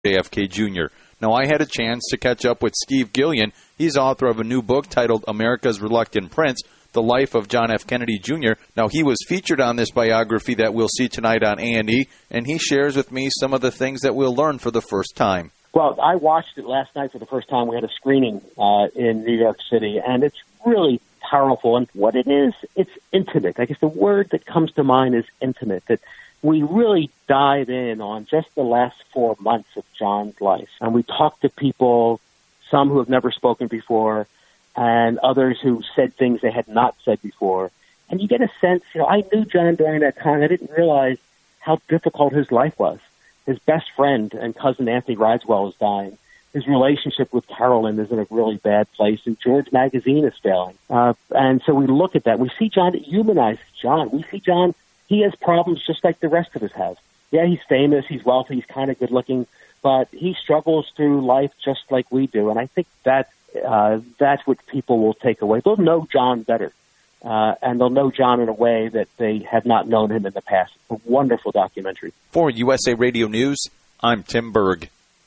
JFK Jr. Now, I had a chance to catch up with Steve Gillian. He's author of a new book titled America's Reluctant Prince, The Life of John F. Kennedy Jr. Now, he was featured on this biography that we'll see tonight on A&E, and he shares with me some of the things that we'll learn for the first time. Well, I watched it last night for the first time. We had a screening in New York City, and it's really powerful. And what it is, it's intimate. I guess the word that comes to mind is intimate, that we really dive in on just the last 4 months of John's life. And we talked to people, some who have never spoken before, and others who said things they had not said before. And you get a sense, I knew John during that time. I didn't realize how difficult his life was. His best friend and cousin Anthony Risewell is dying. His relationship with Carolyn is in a really bad place, and George Magazine is failing. And so we look at that. We see John humanize John. We see John, he has problems just like the rest of us have. Yeah, he's famous, he's wealthy, he's kind of good-looking, but he struggles through life just like we do. And I think that's what people will take away. They'll know John better. And they'll know John in a way that they have not known him in the past. It's a wonderful documentary. For USA Radio News, I'm Tim Berg.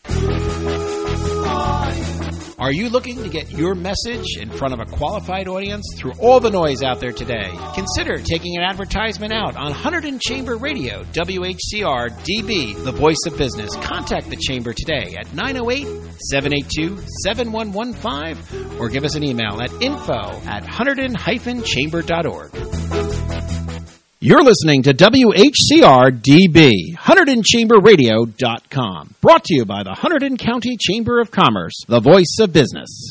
Are you looking to get your message in front of a qualified audience through all the noise out there today? Consider taking an advertisement out on Hunterdon Chamber Radio, WHCR DB, the voice of business. Contact the Chamber today at 908-782-7115 or give us an email at info@hunterdon-chamber.org. You're listening to WHCR DB, HunterdonChamberRadio.com. Brought to you by the Hunterdon County Chamber of Commerce, the voice of business.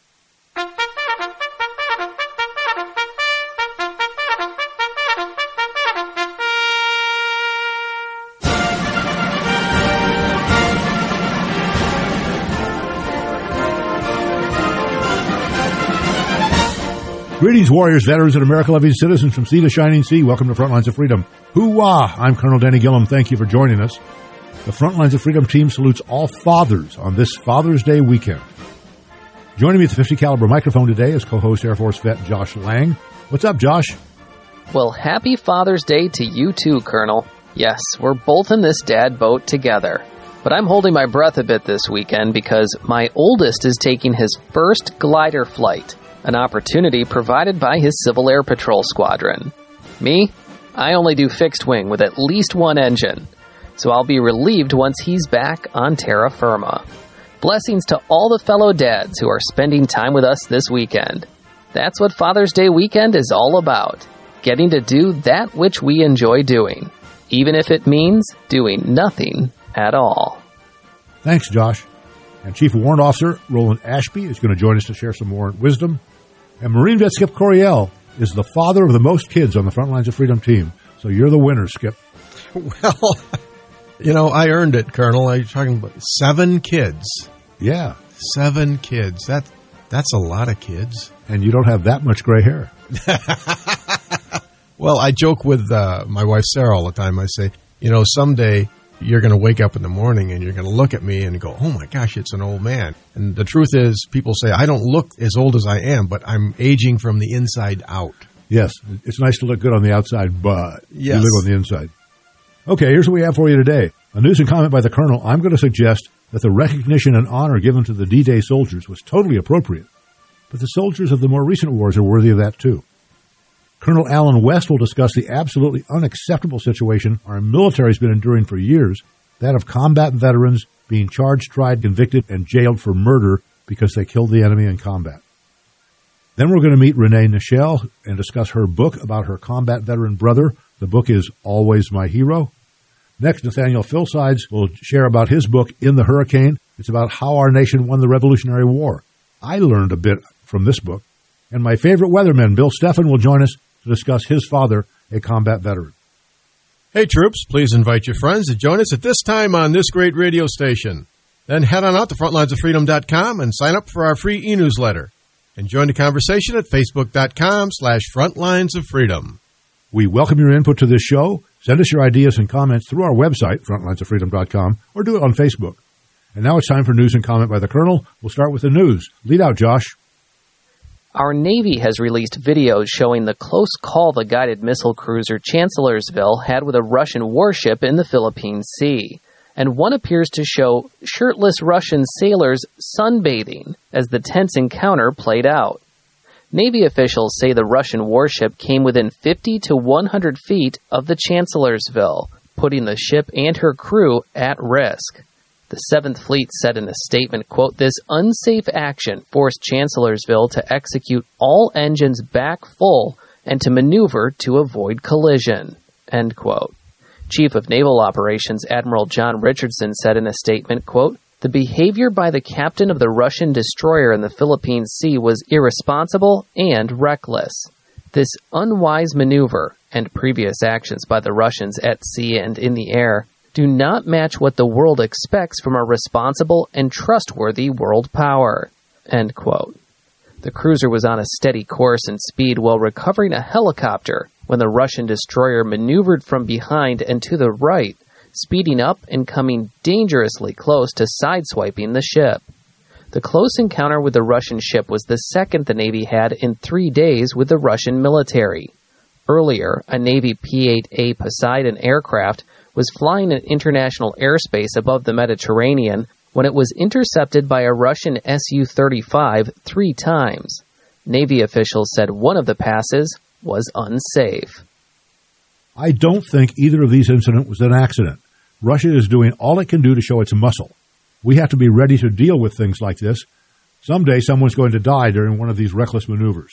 Greetings, warriors, veterans, and America-loving citizens from sea to shining sea. Welcome to Frontlines of Freedom. Hoo-wah! I'm Colonel Danny Gillum. Thank you for joining us. The Frontlines of Freedom team salutes all fathers on this Father's Day weekend. Joining me at the 50 caliber microphone today is co-host Air Force vet Josh Lang. What's up, Josh? Well, happy Father's Day to you too, Colonel. Yes, we're both in this dad boat together. But I'm holding my breath a bit this weekend because my oldest is taking his first glider flight. An opportunity provided by his Civil Air Patrol Squadron. Me? I only do fixed wing with at least one engine, so I'll be relieved once he's back on terra firma. Blessings to all the fellow dads who are spending time with us this weekend. That's what Father's Day weekend is all about, getting to do that which we enjoy doing, even if it means doing nothing at all. Thanks, Josh. And Chief Warrant Officer Roland Ashby is going to join us to share some warrant wisdom. And Marine Vet Skip Coryell is the father of the most kids on the Frontlines of Freedom team. So you're the winner, Skip. Well, I earned it, Colonel. Are you talking about 7 kids? Yeah. 7 kids. That's a lot of kids. And you don't have that much gray hair. Well, I joke with my wife Sarah all the time. I say, someday you're going to wake up in the morning and you're going to look at me and go, oh my gosh, it's an old man. And the truth is, people say, I don't look as old as I am, but I'm aging from the inside out. Yes, it's nice to look good on the outside, but yes, you live on the inside. Okay, here's what we have for you today. A news and comment by the Colonel. I'm going to suggest that the recognition and honor given to the D-Day soldiers was totally appropriate, but the soldiers of the more recent wars are worthy of that too. Colonel Alan West will discuss the absolutely unacceptable situation our military has been enduring for years, that of combat veterans being charged, tried, convicted, and jailed for murder because they killed the enemy in combat. Then we're going to meet Renee Nichelle and discuss her book about her combat veteran brother. The book is Always My Hero. Next, Nathaniel Philsides will share about his book, In the Hurricane. It's about how our nation won the Revolutionary War. I learned a bit from this book. And my favorite weatherman, Bill Steffen, will join us to discuss his father, a combat veteran. Hey, troops, please invite your friends to join us at this time on this great radio station. Then head on out to frontlinesoffreedom.com and sign up for our free e-newsletter. And join the conversation at facebook.com/frontlinesoffreedom. We welcome your input to this show. Send us your ideas and comments through our website, frontlinesoffreedom.com, or do it on Facebook. And now it's time for news and comment by the Colonel. We'll start with the news. Lead out, Josh. Our Navy has released videos showing the close call the guided missile cruiser Chancellorsville had with a Russian warship in the Philippine Sea. and one appears to show shirtless Russian sailors sunbathing as the tense encounter played out. Navy officials say the Russian warship came within 50 to 100 feet of the Chancellorsville, putting the ship and her crew at risk. The 7th Fleet said in a statement, quote, "This unsafe action forced Chancellorsville to execute all engines back full and to maneuver to avoid collision," end quote. Chief of Naval Operations Admiral John Richardson said in a statement, quote, "The behavior by the captain of the Russian destroyer in the Philippine Sea was irresponsible and reckless. This unwise maneuver and previous actions by the Russians at sea and in the air do not match what the world expects from a responsible and trustworthy world power," end quote. The cruiser was on a steady course and speed while recovering a helicopter when the Russian destroyer maneuvered from behind and to the right, speeding up and coming dangerously close to sideswiping the ship. The close encounter with the Russian ship was the second the Navy had in 3 days with the Russian military. Earlier, a Navy P-8A Poseidon aircraft was flying in international airspace above the Mediterranean when it was intercepted by a Russian Su-35 3 times. Navy officials said one of the passes was unsafe. I don't think either of these incidents was an accident. Russia is doing all it can do to show its muscle. We have to be ready to deal with things like this. Someday someone's going to die during one of these reckless maneuvers.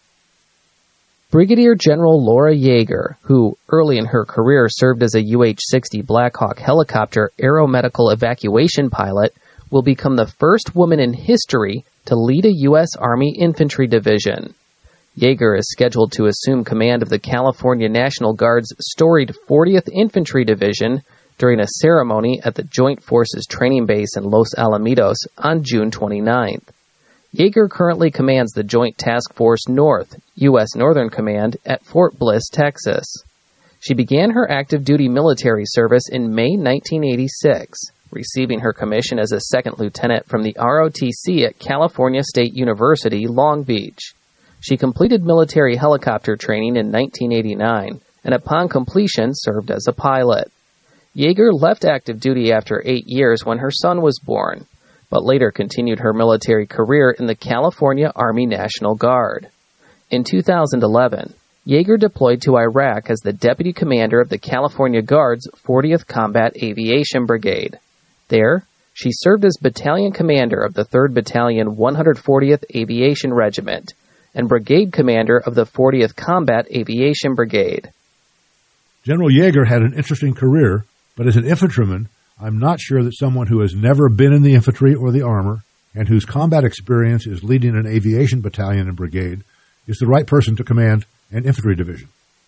Brigadier General Laura Yeager, who early in her career served as a UH-60 Black Hawk helicopter aeromedical evacuation pilot, will become the first woman in history to lead a U.S. Army infantry division. Yeager is scheduled to assume command of the California National Guard's storied 40th Infantry Division during a ceremony at the Joint Forces Training Base in Los Alamitos on June 29th. Yeager currently commands the Joint Task Force North, U.S. Northern Command, at Fort Bliss, Texas. She began her active duty military service in May 1986, receiving her commission as a second lieutenant from the ROTC at California State University, Long Beach. She completed military helicopter training in 1989, and upon completion served as a pilot. Yeager left active duty after 8 years when her son was born, but later continued her military career in the California Army National Guard. In 2011, Yeager deployed to Iraq as the deputy commander of the California Guard's 40th Combat Aviation Brigade. There, she served as battalion commander of the 3rd Battalion 140th Aviation Regiment and brigade commander of the 40th Combat Aviation Brigade. General Yeager had an interesting career, but as an infantryman, I'm not sure that someone who has never been in the infantry or the armor and whose combat experience is leading an aviation battalion and brigade is the right person to command an infantry division.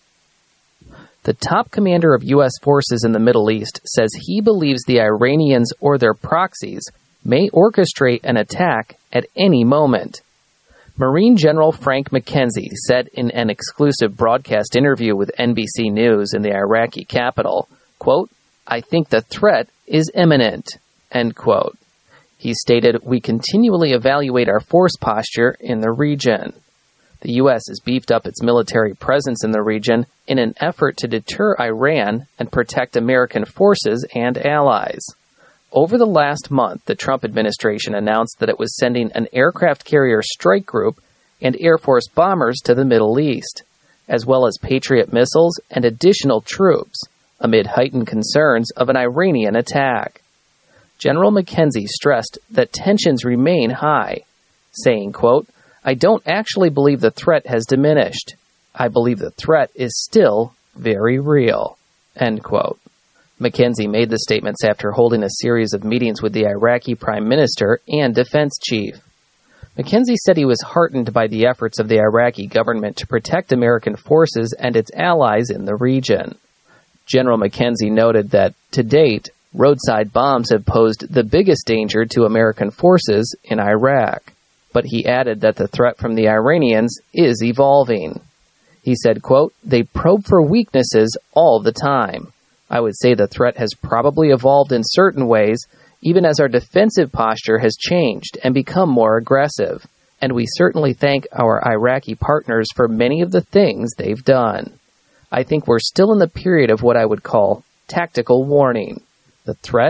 The top commander of U.S. forces in the Middle East says he believes the Iranians or their proxies may orchestrate an attack at any moment. Marine General Frank McKenzie said in an exclusive broadcast interview with NBC News in the Iraqi capital, quote, "I think the threat is imminent," end quote. He stated, "We continually evaluate our force posture in the region." The U.S. has beefed up its military presence in the region in an effort to deter Iran and protect American forces and allies. Over the last month, the Trump administration announced that it was sending an aircraft carrier strike group and Air Force bombers to the Middle East, as well as Patriot missiles and additional troops, amid heightened concerns of an Iranian attack. General McKenzie stressed that tensions remain high, saying, quote, "I don't actually believe the threat has diminished. I believe the threat is still very real," end quote. McKenzie made the statements after holding a series of meetings with the Iraqi Prime Minister and Defense Chief. McKenzie said he was heartened by the efforts of the Iraqi government to protect American forces and its allies in the region. General McKenzie noted that, to date, roadside bombs have posed the biggest danger to American forces in Iraq. But he added that the threat from the Iranians is evolving. He said, quote, "They probe for weaknesses all the time. I would say the threat has probably evolved in certain ways, even as our defensive posture has changed and become more aggressive. And we certainly thank our Iraqi partners for many of the things they've done. I think we're still in the period of what I would call tactical warning. The threat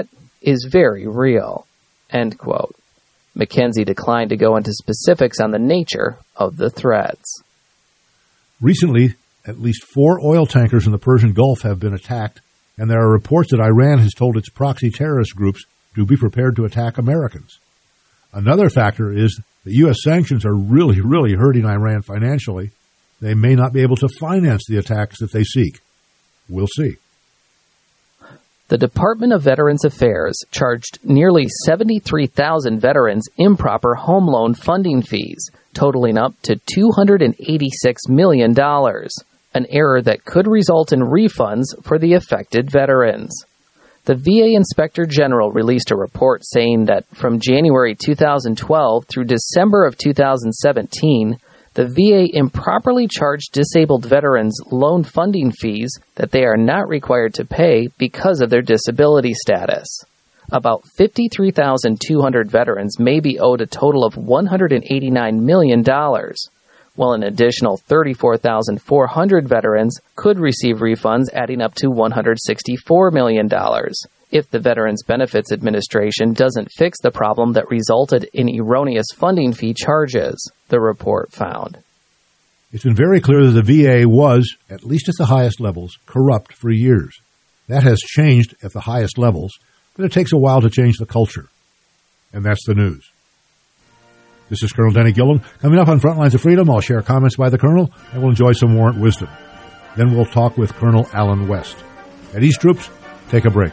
is very real." End quote. McKenzie declined to go into specifics on the nature of the threats. Recently, at least 4 oil tankers in the Persian Gulf have been attacked, and there are reports that Iran has told its proxy terrorist groups to be prepared to attack Americans. Another factor is that U.S. sanctions are really hurting Iran financially. They may not be able to finance the attacks that they seek. We'll see. The Department of Veterans Affairs charged nearly 73,000 veterans improper home loan funding fees, totaling up to $286 million, an error that could result in refunds for the affected veterans. The VA Inspector General released a report saying that from January 2012 through December of 2017, the VA improperly charged disabled veterans loan funding fees that they are not required to pay because of their disability status. About 53,200 veterans may be owed a total of $189 million, while an additional 34,400 veterans could receive refunds adding up to $164 million if the Veterans Benefits Administration doesn't fix the problem that resulted in erroneous funding fee charges, the report found. It's been very clear that the VA was, at least at the highest levels, corrupt for years. That has changed at the highest levels, but it takes a while to change the culture. And that's the news. This is Colonel Denny Gilliam. Coming up on Frontlines of Freedom, I'll share comments by the Colonel, and we'll enjoy some warrant wisdom. Then we'll talk with Colonel Alan West. At East Troops, take a break.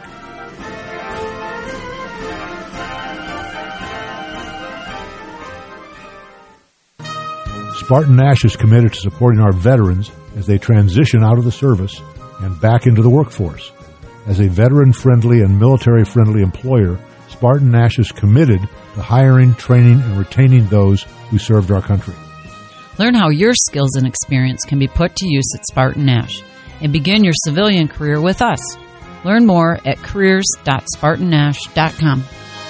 Spartan Nash is committed to supporting our veterans as they transition out of the service and back into the workforce. As a veteran-friendly and military-friendly employer, Spartan Nash is committed to hiring, training, and retaining those who served our country. Learn how your skills and experience can be put to use at Spartan Nash and begin your civilian career with us. Learn more at careers.spartannash.com.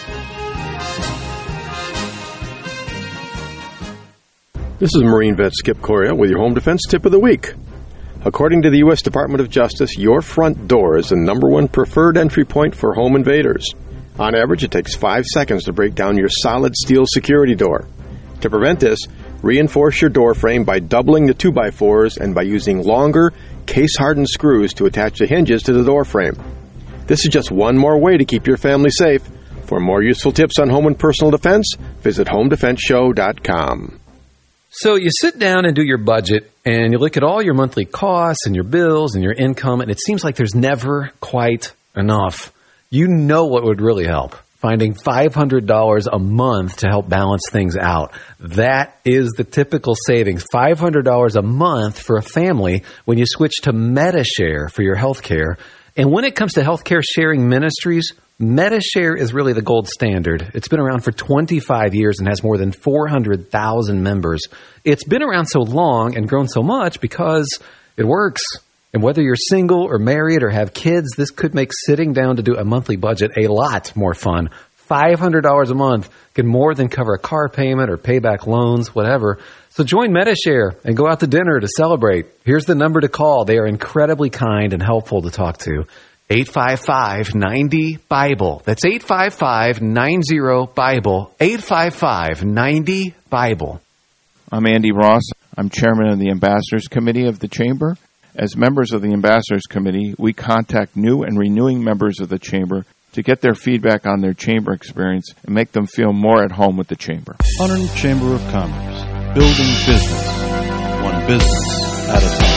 This is Marine vet Skip Coria with your Home Defense Tip of the Week. According to the U.S. Department of Justice, your front door is the #1 preferred entry point for home invaders. On average, it takes 5 seconds to break down your solid steel security door. To prevent this, reinforce your door frame by doubling the 2x4s and by using longer, case-hardened screws to attach the hinges to the door frame. This is just one more way to keep your family safe. For more useful tips on home and personal defense, visit HomeDefenseShow.com. So you sit down and do your budget, and you look at all your monthly costs and your bills and your income, and it seems like there's never quite enough. You know what would really help? Finding $500 a month to help balance things out. That is the typical savings, $500 a month for a family when you switch to Medi-Share for your health care. And when it comes to healthcare sharing ministries, Medi-Share is really the gold standard. It's been around for 25 years and has more than 400,000 members. It's been around so long and grown so much because it works. And whether you're single or married or have kids, this could make sitting down to do a monthly budget a lot more fun. $500 a month can more than cover a car payment or pay back loans, whatever. So join Medi-Share and go out to dinner to celebrate. Here's the number to call. They are incredibly kind and helpful to talk to. 855-90-BIBLE. That's 855-90-BIBLE. 855-90-BIBLE. I'm Andy Ross. I'm chairman of the Ambassadors Committee of the Chamber. As members of the Ambassadors Committee, we contact new and renewing members of the Chamber to get their feedback on their Chamber experience and make them feel more at home with the Chamber. Hunterdon Chamber of Commerce. Building business. One business at a time.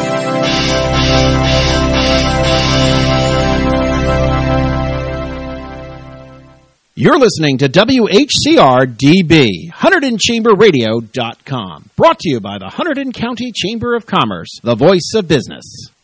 You're listening to WHCR-DB, HunterdonChamberRadio.com. Brought to you by the Hunterdon County Chamber of Commerce, the voice of business.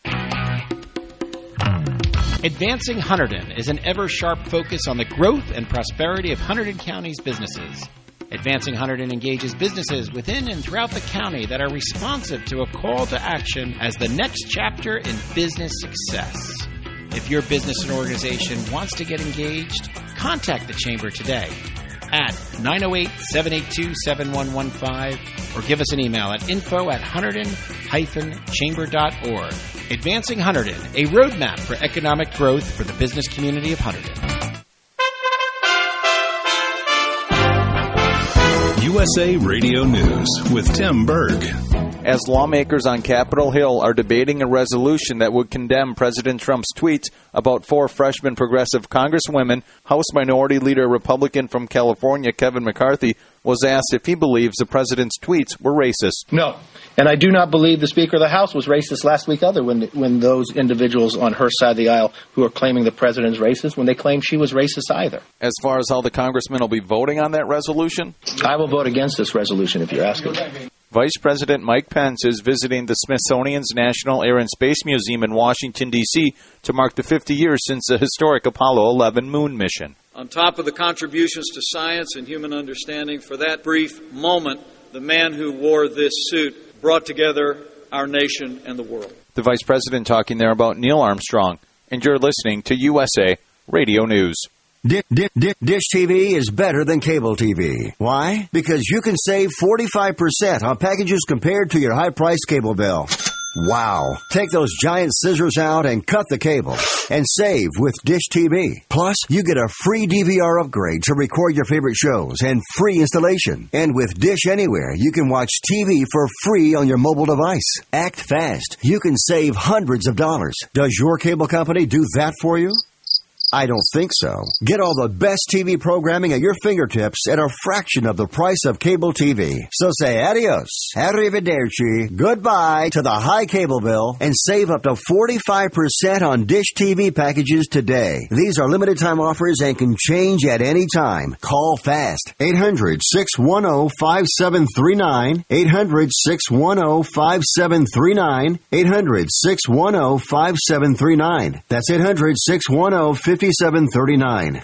Advancing Hunterdon is an ever-sharp focus on the growth and prosperity of Hunterdon County's businesses. Advancing Hunterdon engages businesses within and throughout the county that are responsive to a call to action as the next chapter in business success. If your business and organization wants to get engaged, contact the Chamber today at 908-782-7115 or give us an email at info@hunterdon-chamber.org. Advancing Hunterdon, a roadmap for economic growth for the business community of Hunterdon. USA Radio News with Tim Berg. As lawmakers on Capitol Hill are debating a resolution that would condemn President Trump's tweets about 4 freshman progressive congresswomen, House Minority Leader Republican from California Kevin McCarthy was asked if he believes the president's tweets were racist. No. And I do not believe the Speaker of the House was racist last week either when those individuals on her side of the aisle who are claiming the president is racist, when they claimed she was racist either. As far as how the congressmen will be voting on that resolution? I will vote against this resolution if you're asking. Vice President Mike Pence is visiting the Smithsonian's National Air and Space Museum in Washington, D.C. to mark the 50 years since the historic Apollo 11 moon mission. On top of the contributions to science and human understanding, for that brief moment, the man who wore this suit brought together our nation and the world. The Vice President talking there about Neil Armstrong. And you're listening to USA Radio News. Dish TV is better than cable TV. Why? Because you can save 45% on packages compared to your high-priced cable bill. Wow. Take those giant scissors out and cut the cable and save with Dish TV. Plus, you get a free DVR upgrade to record your favorite shows and free installation. And with Dish Anywhere, you can watch TV for free on your mobile device. Act fast. You can save hundreds of dollars. Does your cable company do that for you? I don't think so. Get all the best TV programming at your fingertips at a fraction of the price of cable TV. So say adios, arrivederci, goodbye to the high cable bill and save up to 45% on Dish TV packages today. These are limited time offers and can change at any time. Call fast. 800-610-5739. 800-610-5739. 800-610-5739. That's 800-610-5739. 5739.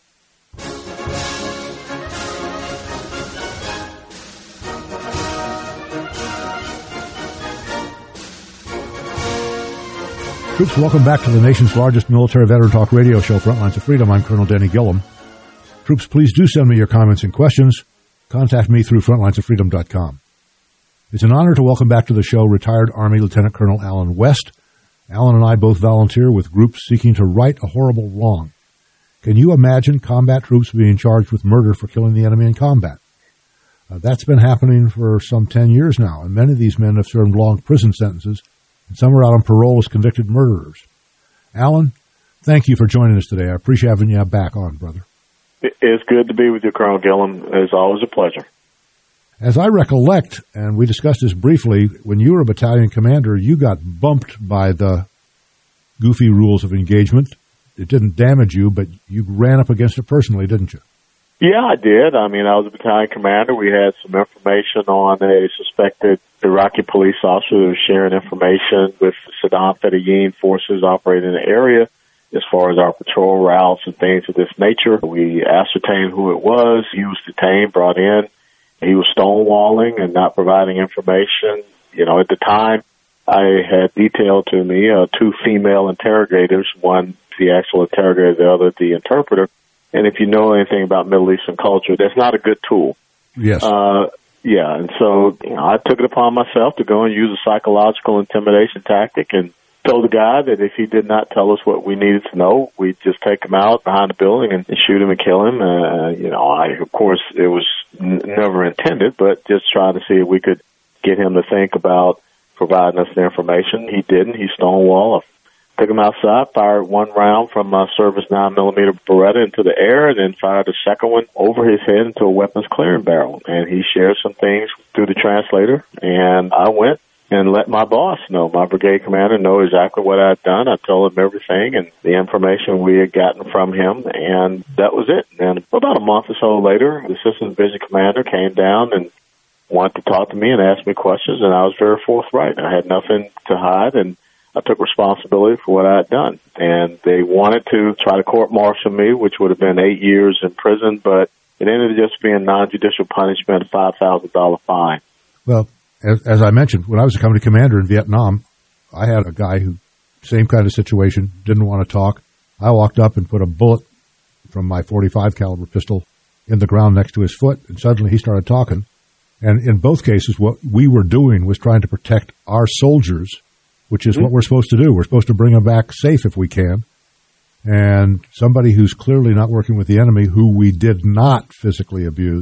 Troops, welcome back to the nation's largest military veteran talk radio show, Frontlines of Freedom. I'm Colonel Denny Gillum. Troops, please do send me your comments and questions. Contact me through frontlinesoffreedom.com. It's an honor to welcome back to the show retired Army Lieutenant Colonel Alan West. Alan and I both volunteer with groups seeking to right a horrible wrong. Can you imagine combat troops being charged with murder for killing the enemy in combat? That's been happening for some 10 years now, and many of these men have served long prison sentences, and some are out on parole as convicted murderers. Alan, thank you for joining us today. I appreciate having you back on, brother. It's good to be with you, Colonel Gillum. It's always a pleasure. As I recollect, and we discussed this briefly, when you were a battalion commander, you got bumped by the goofy rules of engagement. It didn't damage you, but you ran up against it personally, didn't you? Yeah, I did. I mean, I was a battalion commander. We had some information on a suspected Iraqi police officer who was sharing information with Saddam Fedayeen forces operating in the area as far as our patrol routes and things of this nature. We ascertained who it was. He was detained, brought in. He was stonewalling and not providing information. You know, at the time, I had detailed to me 2 female interrogators, one the actual interrogator, the other the interpreter. And if you know anything about Middle Eastern culture, that's not a good tool. Yes. Yeah, and so I took it upon myself to go and use a psychological intimidation tactic and told the guy that if he did not tell us what we needed to know, we'd just take him out behind the building and shoot him and kill him. Of course, it was never intended, but just trying to see if we could get him to think about providing us the information. He didn't. He stonewalled. I took him outside, fired 1 round from my service 9mm Beretta into the air, and then fired a second one over his head into a weapons clearing barrel. And he shared some things through the translator, and I went and let my boss know, my brigade commander, know exactly what I'd done. I told him everything and the information we had gotten from him, and that was it. And about a month or so later, the assistant division commander came down and wanted to talk to me and ask me questions, and I was very forthright. I had nothing to hide, and I took responsibility for what I had done. And they wanted to try to court-martial me, which would have been 8 years in prison, but it ended up just being non-judicial punishment, a $5,000 fine. Well, as I mentioned, when I was a company commander in Vietnam, I had a guy who, same kind of situation, didn't want to talk. I walked up and put a bullet from my .45 caliber pistol in the ground next to his foot, and suddenly he started talking. And in both cases, what we were doing was trying to protect our soldiers, which is what we're supposed to do. We're supposed to bring them back safe if we can. And somebody who's clearly not working with the enemy, who we did not physically abuse,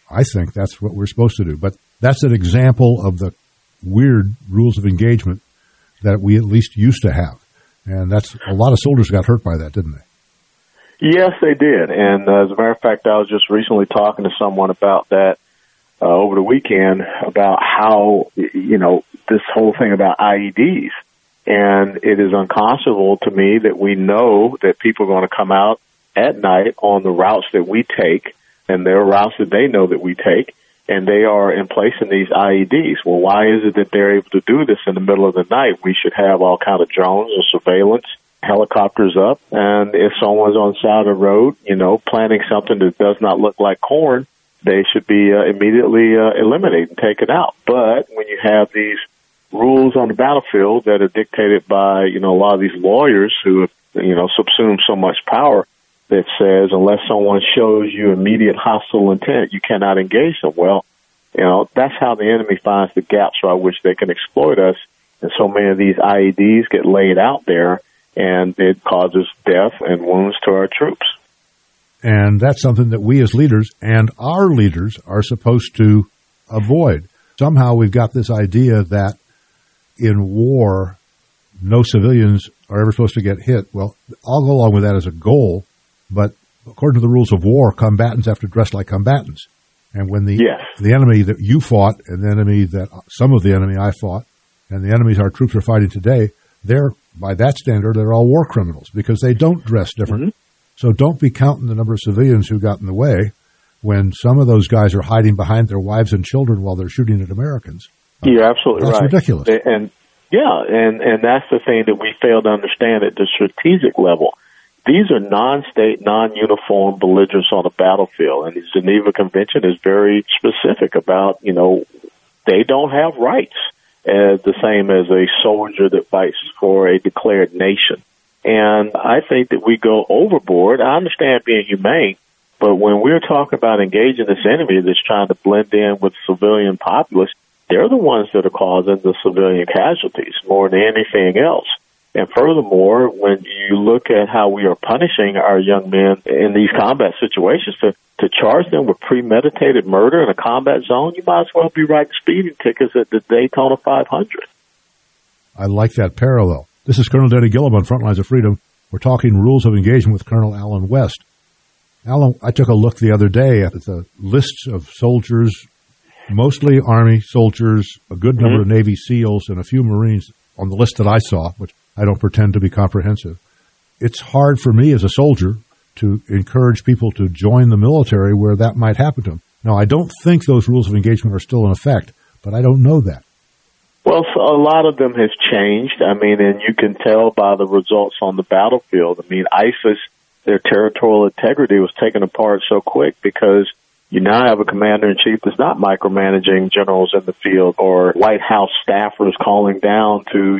I think that's what we're supposed to do. But that's an example of the weird rules of engagement that we at least used to have. And that's a lot of soldiers got hurt by that, didn't they? Yes, they did. And as a matter of fact, I was just recently talking to someone about that over the weekend, about how, this whole thing about IEDs. And it is unconscionable to me that we know that people are going to come out at night on the routes that we take, and there are routes that they know that we take, and they are in place in these IEDs. Well, why is it that they're able to do this in the middle of the night? We should have all kind of drones or surveillance, helicopters up, and if someone's on the side of the road, planting something that does not look like corn, they should be immediately eliminated and taken out. But when you have these rules on the battlefield that are dictated by, a lot of these lawyers who have, subsumed so much power, that says unless someone shows you immediate hostile intent, you cannot engage them. Well, that's how the enemy finds the gaps by which they can exploit us. And so many of these IEDs get laid out there, and it causes death and wounds to our troops. And that's something that we as leaders and our leaders are supposed to avoid. Somehow we've got this idea that in war, no civilians are ever supposed to get hit. Well, I'll go along with that as a goal, but according to the rules of war, combatants have to dress like combatants. And when the enemy that you fought and the enemy that some of the enemy I fought and the enemies our troops are fighting today, they're, by that standard, they're all war criminals because they don't dress different. Mm-hmm. So don't be counting the number of civilians who got in the way when some of those guys are hiding behind their wives and children while they're shooting at Americans. You're absolutely right. That's ridiculous. And that's the thing that we fail to understand at the strategic level. These are non-state, non-uniform belligerents on the battlefield, and the Geneva Convention is very specific about, they don't have rights as the same as a soldier that fights for a declared nation. And I think that we go overboard. I understand being humane, but when we're talking about engaging this enemy that's trying to blend in with civilian populace, they're the ones that are causing the civilian casualties more than anything else. And furthermore, when you look at how we are punishing our young men in these combat situations, to charge them with premeditated murder in a combat zone, you might as well be writing speeding tickets at the Daytona 500. I like that parallel. This is Colonel Denny Gillum on Frontlines of Freedom. We're talking rules of engagement with Colonel Alan West. Alan, I took a look the other day at the lists of soldiers, mostly Army soldiers, a good number of Navy SEALs, and a few Marines on the list that I saw, which I don't pretend to be comprehensive. It's hard for me as a soldier to encourage people to join the military where that might happen to them. Now, I don't think those rules of engagement are still in effect, but I don't know that. Well, so a lot of them has changed. I mean, and you can tell by the results on the battlefield. I mean, ISIS, their territorial integrity was taken apart so quick because you now have a commander-in-chief that's not micromanaging generals in the field or White House staffers calling down to,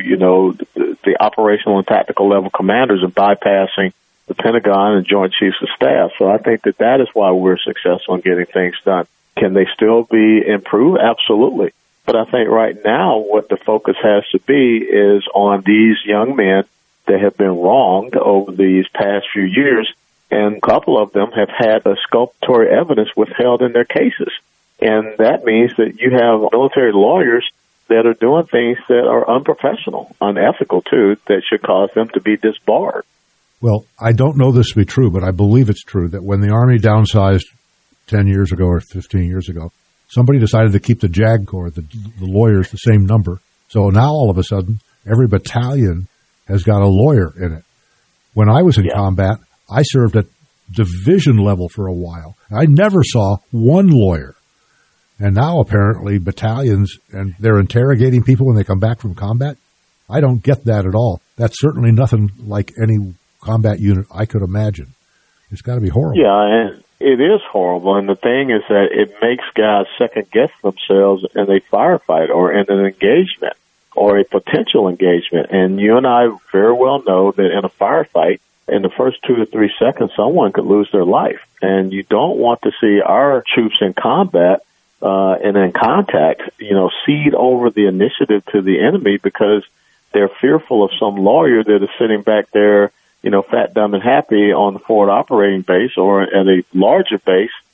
the operational and tactical level commanders and bypassing the Pentagon and Joint Chiefs of Staff. So I think that is why we're successful in getting things done. Can they still be improved? Absolutely. But I think right now what the focus has to be is on these young men that have been wronged over these past few years, and a couple of them have had exculpatory evidence withheld in their cases. And that means that you have military lawyers that are doing things that are unprofessional, unethical too, that should cause them to be disbarred. Well, I don't know this to be true, but I believe it's true that when the Army downsized 10 years ago or 15 years ago, somebody decided to keep the JAG Corps, the lawyers, the same number. So now all of a sudden, every battalion has got a lawyer in it. When I was in combat, I served at division level for a while. I never saw one lawyer. And now apparently battalions, and they're interrogating people when they come back from combat. I don't get that at all. That's certainly nothing like any combat unit I could imagine. It's got to be horrible. Yeah, and it is horrible. And the thing is that it makes guys second-guess themselves in a firefight or in an engagement or a potential engagement. And you and I very well know that in a firefight, in the first 2 to 3 seconds, someone could lose their life. And you don't want to see our troops in combat and in contact, cede over the initiative to the enemy because they're fearful of some lawyer that is sitting back there, fat, dumb, and happy on the forward operating base or at a larger base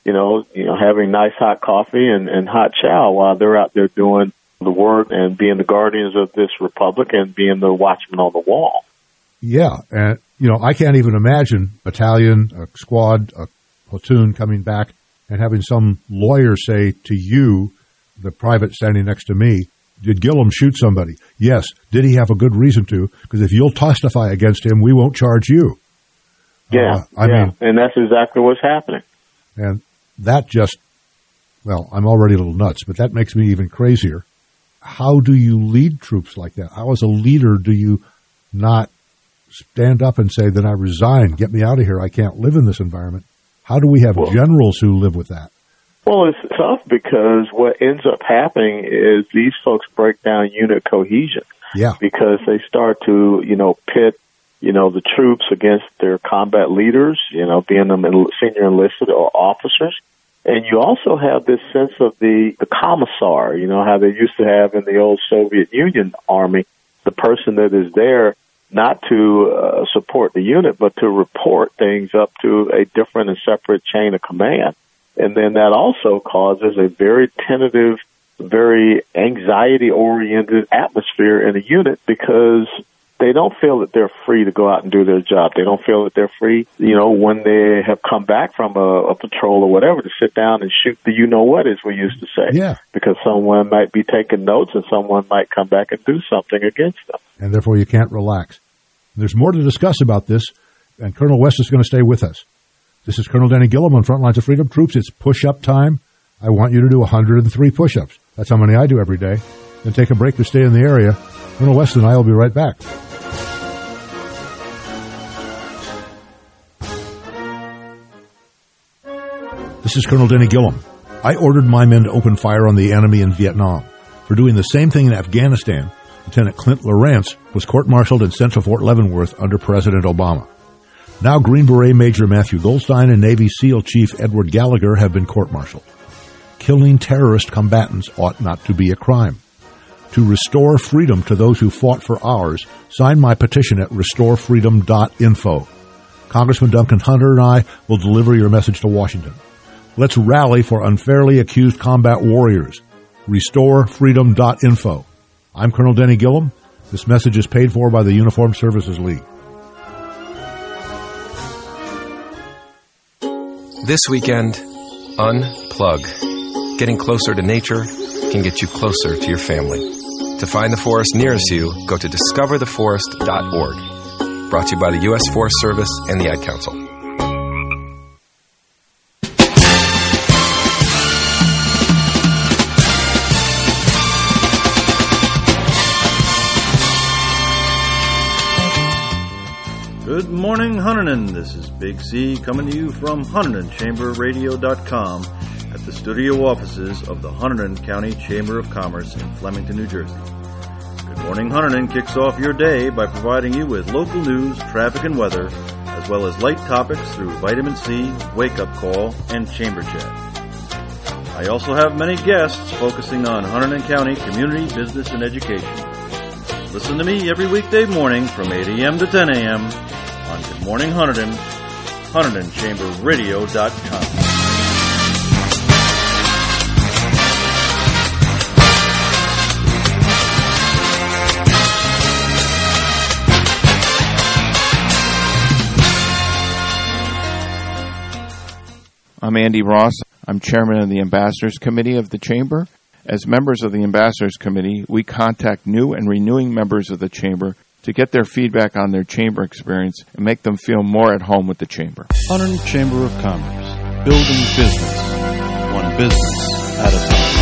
having nice hot coffee and hot chow while they're out there doing the work and being the guardians of this republic and being the watchmen on the wall. Yeah, and, I can't even imagine a battalion, a squad, a platoon coming back and having some lawyer say to you, the private standing next to me, did Gillum shoot somebody? Yes. Did he have a good reason to? Because if you'll testify against him, we won't charge you. Yeah, and that's exactly what's happening. And that just, I'm already a little nuts, but that makes me even crazier. How do you lead troops like that? How, as a leader, do you not stand up and say, then I resign, get me out of here, I can't live in this environment? How do we have generals who live with that? Well, it's tough because what ends up happening is these folks break down unit cohesion. Yeah. Because they start to, pit, the troops against their combat leaders, being them senior enlisted or officers. And you also have this sense of the commissar, how they used to have in the old Soviet Union army, the person that is there not to support the unit, but to report things up to a different and separate chain of command. And then that also causes a very tentative, very anxiety-oriented atmosphere in a unit because they don't feel that they're free to go out and do their job. They don't feel that they're free, when they have come back from a patrol or whatever, to sit down and shoot the you-know-what, as we used to say. Yeah. Because someone might be taking notes and someone might come back and do something against them. And therefore you can't relax. There's more to discuss about this, and Colonel West is going to stay with us. This is Colonel Denny Gillum on Front Lines of Freedom. Troops, it's push-up time. I want you to do 103 push-ups. That's how many I do every day. Then take a break to stay in the area. Colonel West and I will be right back. This is Colonel Denny Gillum. I ordered my men to open fire on the enemy in Vietnam. For doing the same thing in Afghanistan, Lieutenant Clint Lawrence was court-martialed and sent to Fort Leavenworth under President Obama. Now Green Beret Major Matthew Goldstein and Navy SEAL Chief Edward Gallagher have been court-martialed. Killing terrorist combatants ought not to be a crime. To restore freedom to those who fought for ours, sign my petition at restorefreedom.info. Congressman Duncan Hunter and I will deliver your message to Washington. Let's rally for unfairly accused combat warriors. RestoreFreedom.info. I'm Colonel Denny Gillum. This message is paid for by the Uniformed Services League. This weekend, unplug. Getting closer to nature can get you closer to your family. To find the forest nearest you, go to discovertheforest.org. Brought to you by the U.S. Forest Service and the Ad Council. Good morning, Hunterdon. This is Big C coming to you from HunterdonChamberRadio.com at the studio offices of the Hunterdon County Chamber of Commerce in Flemington, New Jersey. Good morning, Hunterdon kicks off your day by providing you with local news, traffic, and weather, as well as light topics through Vitamin C, Wake Up Call, and Chamber Chat. I also have many guests focusing on Hunterdon County community, business, and education. Listen to me every weekday morning from 8 a.m. to 10 a.m. on Good Morning Hunterdon, HunterdonChamberRadio.com. I'm Andy Ross. I'm chairman of the Ambassadors Committee of the Chamber. As members of the Ambassadors Committee, we contact new and renewing members of the Chamber to get their feedback on their Chamber experience and make them feel more at home with the Chamber. Hunterdon Chamber of Commerce, building business, one business at a time.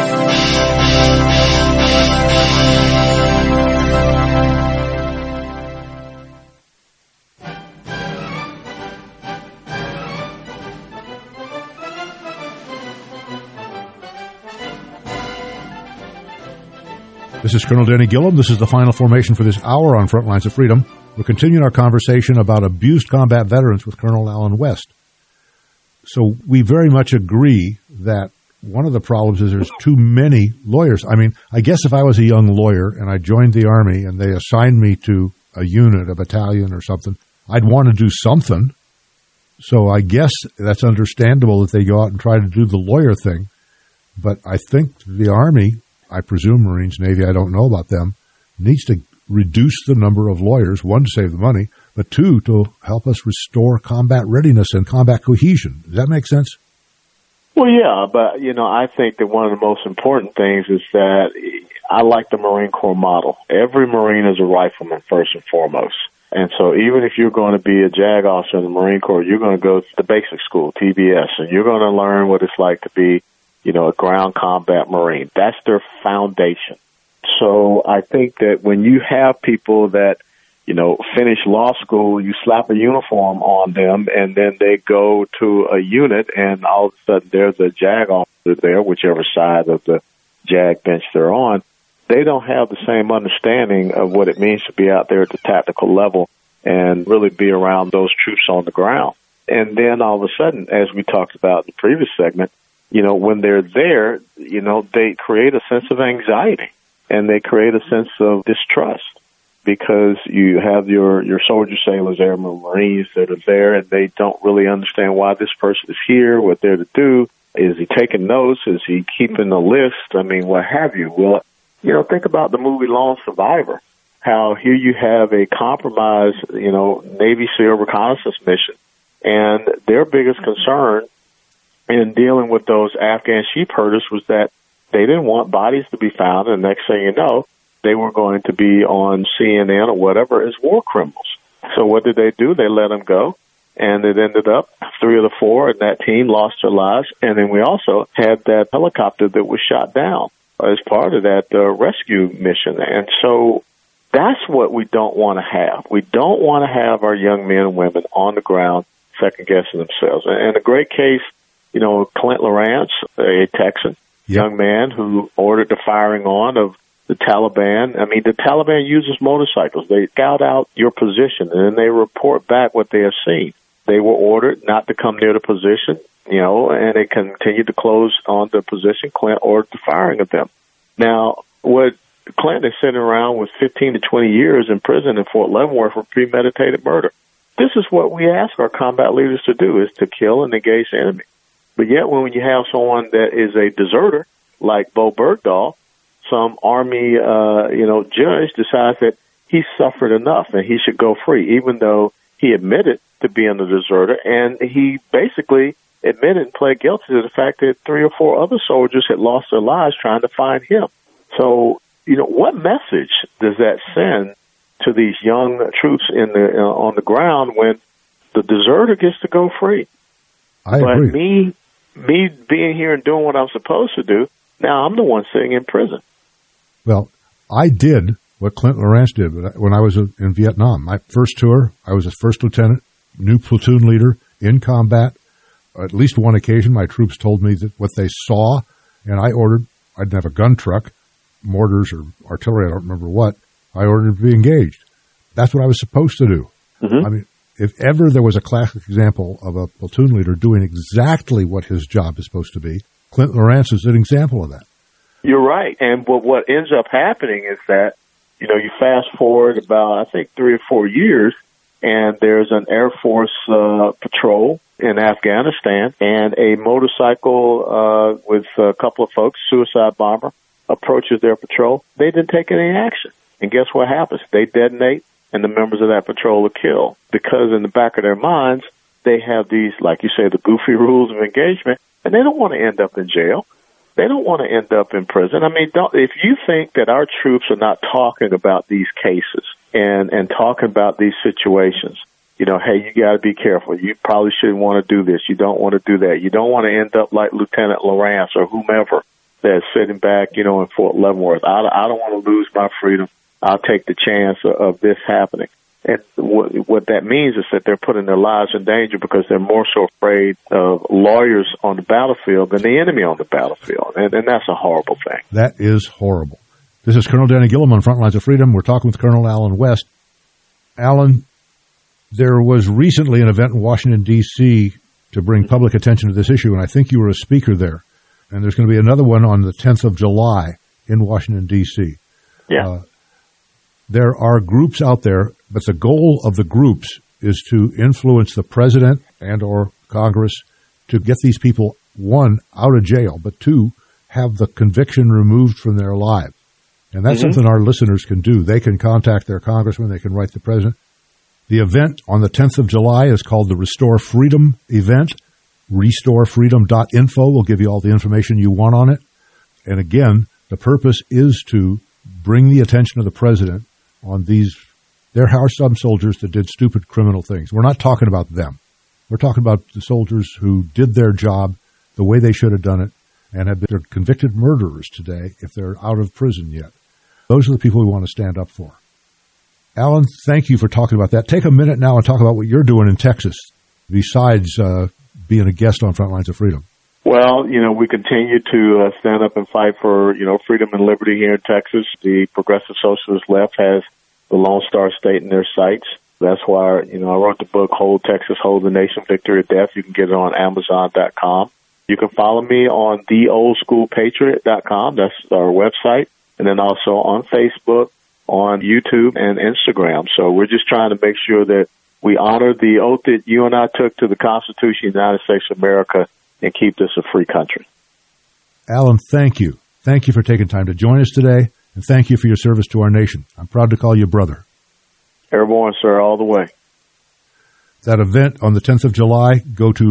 This is Colonel Denny Gillum. This is the final formation for this hour on Front Lines of Freedom. We're continuing our conversation about abused combat veterans with Colonel Alan West. So we very much agree that one of the problems is there's too many lawyers. I mean, I guess if I was a young lawyer and I joined the Army and they assigned me to a unit, a battalion or something, I'd want to do something. So I guess that's understandable that they go out and try to do the lawyer thing. But I think the Army, I presume Marines, Navy, I don't know about them, needs to reduce the number of lawyers, one, to save the money, but two, to help us restore combat readiness and combat cohesion. Does that make sense? Well, yeah, but, I think that one of the most important things is that I like the Marine Corps model. Every Marine is a rifleman, first and foremost. And so even if you're going to be a JAG officer in the Marine Corps, you're going to go to the basic school, TBS, and you're going to learn what it's like to be, a ground combat Marine. That's their foundation. So I think that when you have people that, finish law school, you slap a uniform on them, and then they go to a unit, and all of a sudden there's a JAG officer there, whichever side of the JAG bench they're on, they don't have the same understanding of what it means to be out there at the tactical level and really be around those troops on the ground. And then all of a sudden, as we talked about in the previous segment, when they're there, they create a sense of anxiety and they create a sense of distrust because you have your soldiers, sailors, airmen, Marines that are there and they don't really understand why this person is here, what they're to do. Is he taking notes? Is he keeping a list? I mean, what have you? Well, think about the movie Lone Survivor, how here you have a compromised, Navy SEAL reconnaissance mission, and their biggest concern in dealing with those Afghan sheep herders was that they didn't want bodies to be found, and the next thing you know, they were going to be on CNN or whatever as war criminals. So what did they do? They let them go, and it ended up 3 of the 4 in that team lost their lives, and then we also had that helicopter that was shot down as part of that rescue mission. And so that's what we don't want to have. We don't want to have our young men and women on the ground second-guessing themselves. And a great case, Clint Lawrence, a Texan, young man who ordered the firing on of the Taliban. I mean, the Taliban uses motorcycles. They scout out your position, and then they report back what they have seen. They were ordered not to come near the position, and they continued to close on the position. Clint ordered the firing of them. Now, what Clint is sitting around with 15 to 20 years in prison in Fort Leavenworth for premeditated murder. This is what we ask our combat leaders to do, is to kill and engage the enemy. But yet when you have someone that is a deserter, like Bo Bergdahl, some Army, judge decides that he suffered enough and he should go free, even though he admitted to being a deserter, and he basically admitted and pled guilty to the fact that 3 or 4 other soldiers had lost their lives trying to find him. So, what message does that send to these young troops on the ground when the deserter gets to go free? I agree. Me being here and doing what I'm supposed to do, now I'm the one sitting in prison. Well, I did what Clint Lawrence did when I was in Vietnam. My first tour, I was a first lieutenant, new platoon leader in combat. At least one occasion, my troops told me that what they saw, and I didn't have a gun truck, mortars or artillery, I don't remember what, I ordered to be engaged. That's what I was supposed to do. Mm-hmm. I mean, if ever there was a classic example of a platoon leader doing exactly what his job is supposed to be, Clint Lawrence is an example of that. You're right. And what ends up happening is that, you fast forward about, I think, 3 or 4 years, and there's an Air Force patrol in Afghanistan, and a motorcycle with a couple of folks, suicide bomber, approaches their patrol. They didn't take any action. And guess what happens? They detonate, and the members of that patrol are killed. Because in the back of their minds, they have these, like you say, the goofy rules of engagement, and they don't want to end up in jail. They don't want to end up in prison. I mean, if you think that our troops are not talking about these cases and talking about these situations, hey, you got to be careful. You probably shouldn't want to do this. You don't want to do that. You don't want to end up like Lieutenant Lawrence or whomever that's sitting back, in Fort Leavenworth. I don't want to lose my freedom. I'll take the chance of this happening. And what that means is that they're putting their lives in danger because they're more so afraid of lawyers on the battlefield than the enemy on the battlefield. And that's a horrible thing. That is horrible. This is Colonel Danny Gillum on Front Lines of Freedom. We're talking with Colonel Allen West. Allen, there was recently an event in Washington, D.C. to bring public attention to this issue, and I think you were a speaker there. And there's going to be another one on the 10th of July in Washington, D.C. Yeah. There are groups out there, but the goal of the groups is to influence the president and or Congress to get these people, one, out of jail, but two, have the conviction removed from their lives. And that's something our listeners can do. They can contact their congressman. They can write the president. The event on the 10th of July is called the Restore Freedom event. RestoreFreedom.info will give you all the information you want on it. And again, the purpose is to bring the attention of the president on these. There are some soldiers that did stupid criminal things. We're not talking about them. We're talking about the soldiers who did their job the way they should have done it and have been convicted murderers today if they're out of prison yet. Those are the people we want to stand up for. Alan, thank you for talking about that. Take a minute now and talk about what you're doing in Texas besides being a guest on Frontlines of Freedom. Well, we continue to stand up and fight for, freedom and liberty here in Texas. The Progressive Socialist Left has the Lone Star State in their sights. That's why, I wrote the book, Hold Texas, Hold the Nation, Victory or Death. You can get it on Amazon.com. You can follow me on theoldschoolpatriot.com. That's our website. And then also on Facebook, on YouTube, and Instagram. So we're just trying to make sure that we honor the oath that you and I took to the Constitution of the United States of America and keep this a free country. Alan, thank you. Thank you for taking time to join us today, and thank you for your service to our nation. I'm proud to call you brother. Airborne, sir, all the way. That event on the 10th of July, go to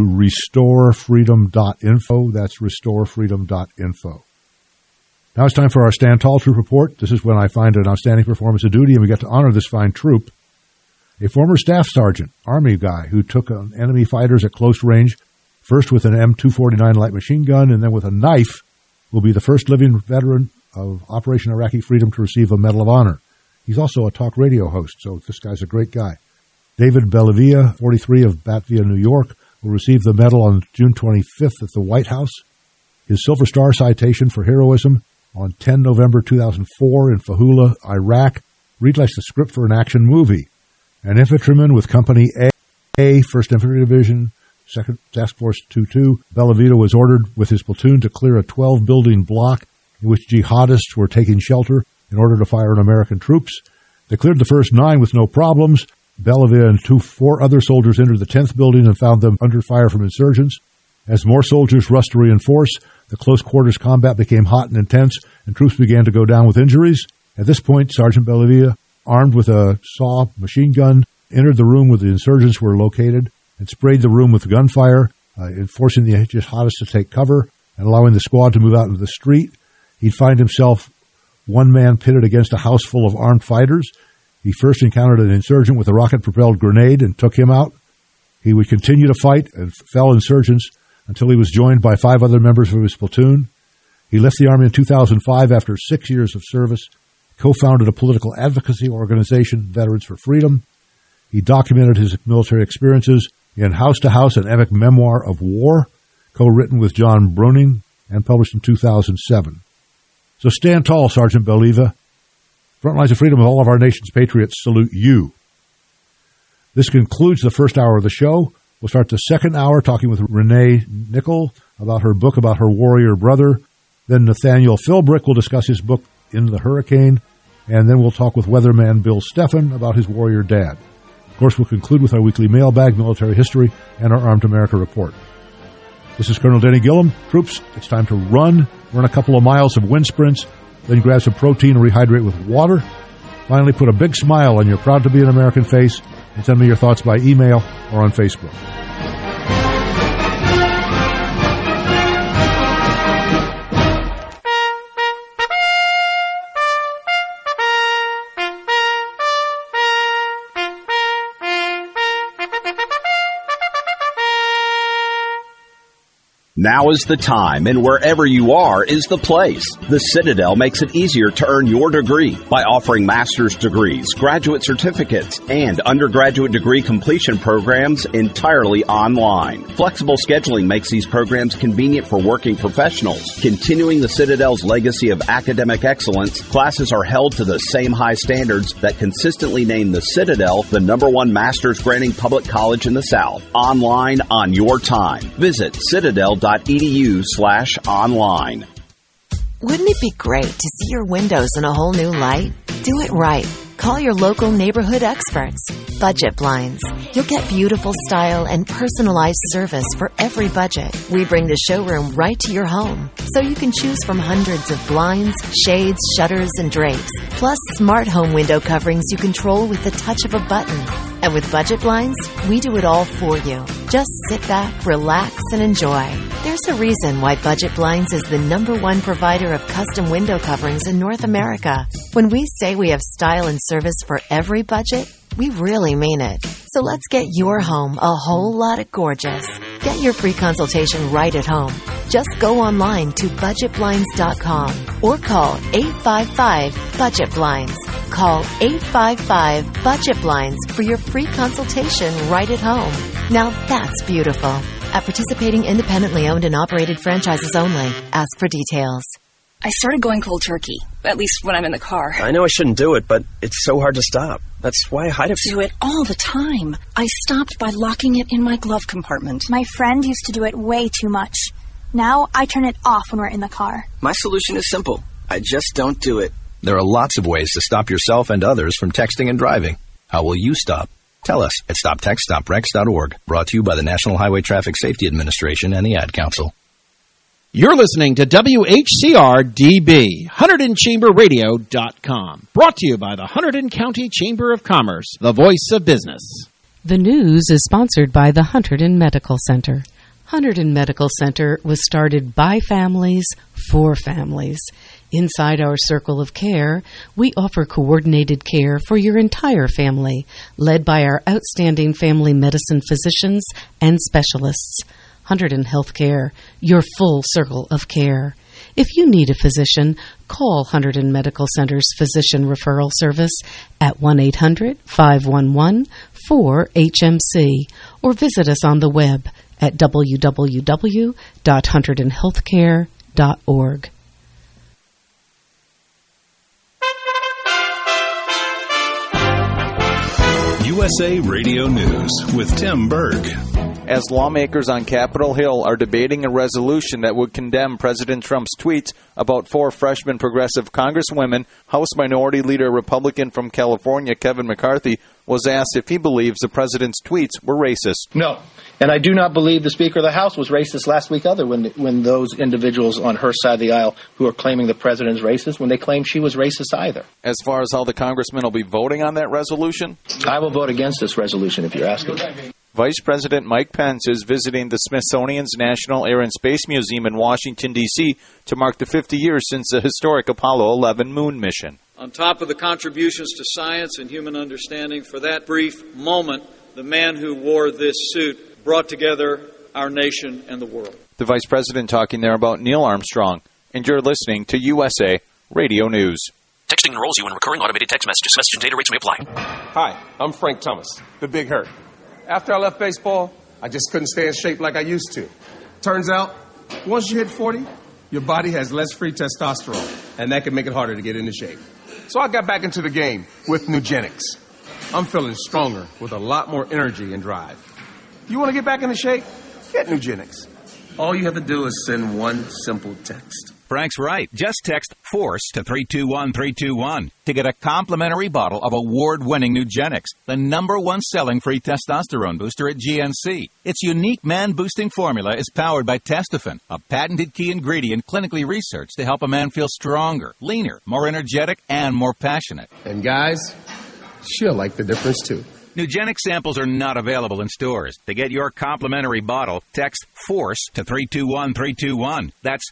restorefreedom.info. That's restorefreedom.info. Now it's time for our Stand Tall Troop Report. This is when I find an outstanding performance of duty, and we get to honor this fine troop. A former staff sergeant, Army guy, who took on enemy fighters at close range, first with an M249 light machine gun and then with a knife, will be the first living veteran of Operation Iraqi Freedom to receive a Medal of Honor. He's also a talk radio host, so this guy's a great guy. David Bellavia, 43 of Batavia, New York, will receive the medal on June 25th at the White House. His Silver Star citation for heroism on 10 November 2004 in Fahula, Iraq, read like the script for an action movie. An infantryman with Company A, 1st Infantry Division, 2nd Task Force 22, Bellavita was ordered with his platoon to clear a 12-building block in which jihadists were taking shelter in order to fire on American troops. They cleared the first 9 with no problems. Bellavita and 4 other soldiers entered the 10th building and found them under fire from insurgents. As more soldiers rushed to reinforce, the close-quarters combat became hot and intense, and troops began to go down with injuries. At this point, Sergeant Bellavia, armed with a SAW machine gun, entered the room where the insurgents were located and sprayed the room with gunfire, forcing the jihadists to take cover and allowing the squad to move out into the street. He'd find himself one man pitted against a house full of armed fighters. He first encountered an insurgent with a rocket-propelled grenade and took him out. He would continue to fight and fell insurgents until he was joined by 5 other members of his platoon. He left the Army in 2005 after 6 years of service, co-founded a political advocacy organization, Veterans for Freedom. He documented his military experiences in House to House, an epic memoir of war, co-written with John Bruning and published in 2007. So stand tall, Sergeant Bellavia. Frontlines of Freedom of all of our nation's patriots salute you. This concludes the first hour of the show. We'll start the second hour talking with Renee Nickel about her book about her warrior brother. Then Nathaniel Philbrick will discuss his book, In the Hurricane. And then we'll talk with weatherman Bill Steffen about his warrior dad. Of course, we'll conclude with our weekly mailbag, military history, and our Armed America report. This is Colonel Denny Gillum. Troops, it's time to run a couple of miles of wind sprints, then grab some protein and rehydrate with water. Finally, put a big smile on your proud to be an American face and send me your thoughts by email or on Facebook. Now is the time, and wherever you are is the place. The Citadel makes it easier to earn your degree by offering master's degrees, graduate certificates, and undergraduate degree completion programs entirely online. Flexible scheduling makes these programs convenient for working professionals. Continuing the Citadel's legacy of academic excellence, classes are held to the same high standards that consistently name the Citadel the #1 master's granting public college in the South. Online on your time. Visit citadel.edu/online. Wouldn't it be great to see your windows in a whole new light? Do it right. Call your local neighborhood experts. Budget Blinds. You'll get beautiful style and personalized service for every budget. We bring the showroom right to your home, so you can choose from hundreds of blinds, shades, shutters, and drapes, plus smart home window coverings you control with the touch of a button. And with Budget Blinds, we do it all for you. Just sit back, relax, and enjoy. There's a reason why Budget Blinds is the #1 provider of custom window coverings in North America. When we say we have style and service for every budget, we really mean it. So let's get your home a whole lot of gorgeous. Get your free consultation right at home. Just go online to budgetblinds.com or call 855-BUDGET-BLINDS. Call 855-BUDGET-BLINDS for your free consultation right at home. Now that's beautiful. At participating independently owned and operated franchises only. Ask for details. I started going cold turkey, at least when I'm in the car. I know I shouldn't do it, but it's so hard to stop. That's why I hide it. Do it all the time. I stopped by locking it in my glove compartment. My friend used to do it way too much. Now I turn it off when we're in the car. My solution is simple. I just don't do it. There are lots of ways to stop yourself and others from texting and driving. How will you stop? Tell us at StopTextStopWrecks.org. Brought to you by the National Highway Traffic Safety Administration and the Ad Council. You're listening to WHCR-DB, HunterdonChamberRadio.com. Brought to you by the Hunterdon County Chamber of Commerce, the voice of business. The news is sponsored by the Hunterdon Medical Center. Hunterdon Medical Center was started by families for families. Inside our circle of care, we offer coordinated care for your entire family, led by our outstanding family medicine physicians and specialists. Hunterdon Healthcare, your full circle of care. If you need a physician, call Hunterdon Medical Center's Physician Referral Service at 1-800-511-4HMC or visit us on the web at www.hunterdonhealthcare.org. USA Radio News with Tim Berg. As lawmakers on Capitol Hill are debating a resolution that would condemn President Trump's tweets about 4 freshman progressive congresswomen, House Minority Leader Republican from California Kevin McCarthy was asked if he believes the president's tweets were racist. No. And I do not believe the Speaker of the House was racist last week either when those individuals on her side of the aisle who are claiming the president is racist, when they claim she was racist either. As far as how the congressmen will be voting on that resolution? I will vote against this resolution if you're asking. Vice President Mike Pence is visiting the Smithsonian's National Air and Space Museum in Washington, D.C. to mark the 50 years since the historic Apollo 11 moon mission. On top of the contributions to science and human understanding, for that brief moment, the man who wore this suit brought together our nation and the world. The Vice President talking there about Neil Armstrong. And you're listening to USA Radio News. Texting enrolls you in recurring automated text messages. Message and data rates may apply. Hi, I'm Frank Thomas, the Big Hurt. After I left baseball, I just couldn't stay in shape like I used to. Turns out, once you hit 40, your body has less free testosterone, and that can make it harder to get into shape. So I got back into the game with Nugenics. I'm feeling stronger with a lot more energy and drive. You want to get back into shape? Get Nugenics. All you have to do is send one simple text. Frank's right. Just text FORCE to 321-321 to get a complimentary bottle of award-winning Nugenics, the #1 selling free testosterone booster at GNC. Its unique man-boosting formula is powered by Testofen, a patented key ingredient clinically researched to help a man feel stronger, leaner, more energetic, and more passionate. And guys, she'll like the difference too. Nugenic samples are not available in stores. To get your complimentary bottle, text FORCE to 321-321. That's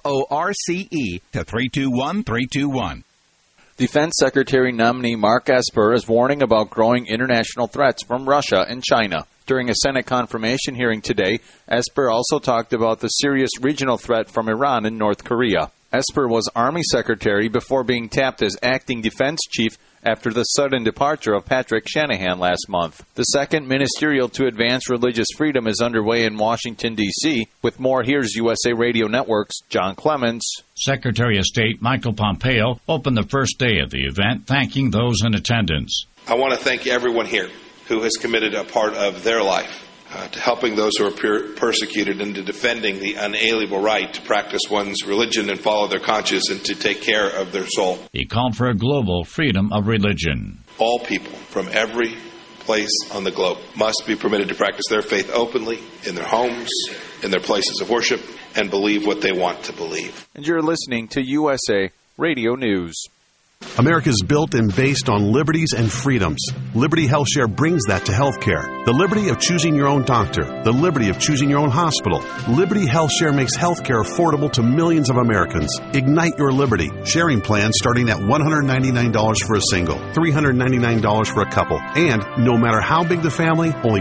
FORCE to 321-321. Defense Secretary nominee Mark Esper is warning about growing international threats from Russia and China. During a Senate confirmation hearing today, Esper also talked about the serious regional threat from Iran and North Korea. Esper was Army Secretary before being tapped as acting defense chief after the sudden departure of Patrick Shanahan last month. The second ministerial to advance religious freedom is underway in Washington, D.C. With more, here's USA Radio Network's John Clemens. Secretary of State Michael Pompeo opened the first day of the event, thanking those in attendance. I want to thank everyone here who has committed a part of their life to helping those who are persecuted and to defending the unalienable right to practice one's religion and follow their conscience and to take care of their soul. He called for a global freedom of religion. All people from every place on the globe must be permitted to practice their faith openly in their homes, in their places of worship, and believe what they want to believe. And you're listening to USA Radio News. America is built and based on liberties and freedoms. Liberty HealthShare brings that to healthcare. The liberty of choosing your own doctor. The liberty of choosing your own hospital. Liberty HealthShare makes healthcare affordable to millions of Americans. Ignite your liberty. Sharing plans starting at $199 for a single, $399 for a couple, and no matter how big the family, only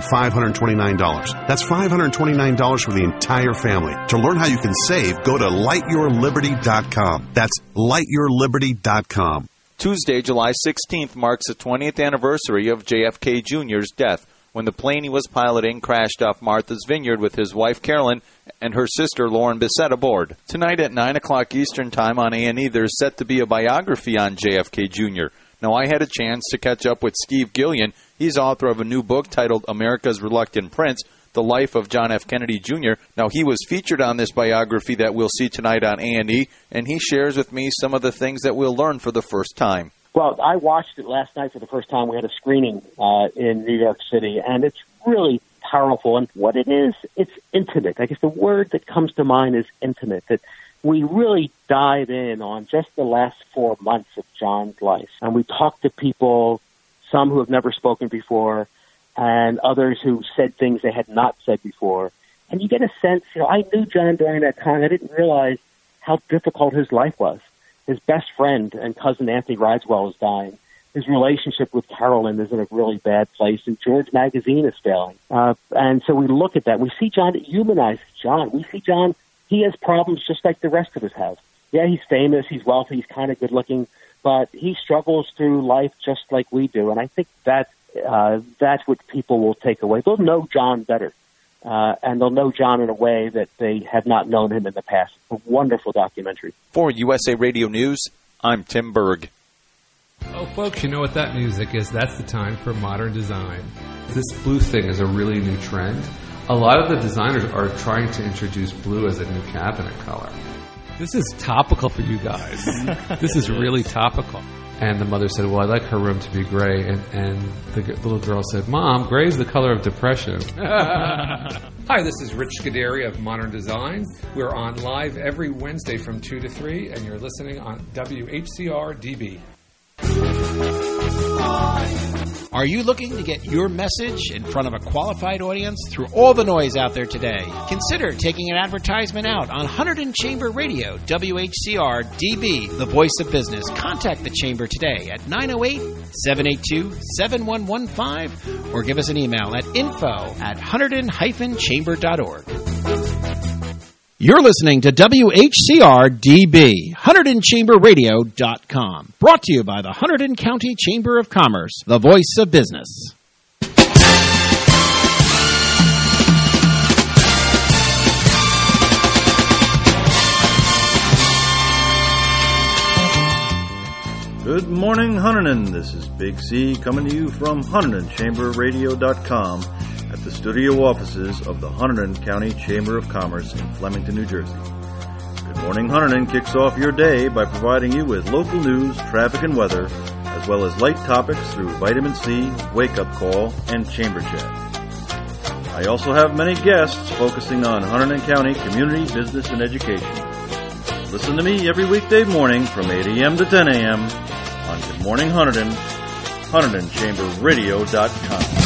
$529. That's $529 for the entire family. To learn how you can save, go to lightyourliberty.com. That's lightyourliberty.com. Tuesday, July 16th, marks the 20th anniversary of JFK Jr.'s death, when the plane he was piloting crashed off Martha's Vineyard with his wife Carolyn and her sister Lauren Bissett aboard. Tonight at 9 o'clock Eastern Time on A&E, there's set to be a biography on JFK Jr. Now, I had a chance to catch up with Steve Gillian. He's author of a new book titled America's Reluctant Prince, The Life of John F. Kennedy Jr. Now, he was featured on this biography that we'll see tonight on A&E, and he shares with me some of the things that we'll learn for the first time. Well, I watched it last night for the first time. We had a screening in New York City, and it's really powerful. And what it is, it's intimate. I guess the word that comes to mind is intimate, that we really dive in on just the last 4 months of John's life. And we talk to people, some who have never spoken before, and others who said things they had not said before. And you get a sense, I knew John during that time. I didn't realize how difficult his life was. His best friend and cousin Anthony Rideswell is dying. His relationship with Carolyn is in a really bad place, and George Magazine is failing. And so we look at that. We see John, it humanizes John. We see John, he has problems just like the rest of us have. Yeah, he's famous, he's wealthy, he's kind of good-looking, but he struggles through life just like we do. And I think that's what people will take away. They'll know John better, and they'll know John in a way that they have not known him in the past. A wonderful documentary. For USA Radio News, I'm Tim Berg. Oh, folks, you know what that music is? That's the time for modern design. This blue thing is a really new trend. A lot of the designers are trying to introduce blue as a new cabinet color. This is topical for you guys. This is really topical. And the mother said, well, I'd like her room to be gray. And the little girl said, Mom, gray is the color of depression. Hi, this is Rich Scuderi of Modern Design. We're on live every Wednesday from 2 to 3, and you're listening on WHCR DB. Are you looking to get your message in front of a qualified audience through all the noise out there today? Consider taking an advertisement out on Hunterdon Chamber Radio, WHCR DB, the voice of business. Contact the Chamber today at 908-782-7115 or give us an email at info@hunterdon-chamber.org. You're listening to WHCR DB, HunterdonChamberRadio.com. Brought to you by the Hunterdon County Chamber of Commerce, the voice of business. Good morning, Hunterdon. This is Big C coming to you from HunterdonChamberRadio.com at the studio offices of the Hunterdon County Chamber of Commerce in Flemington, New Jersey. Good Morning Hunterdon kicks off your day by providing you with local news, traffic, and weather, as well as light topics through Vitamin C, Wake Up Call, and Chamber Chat. I also have many guests focusing on Hunterdon County community, business, and education. Listen to me every weekday morning from 8 a.m. to 10 a.m. on Good Morning Hunterdon, HunterdonChamberRadio.com.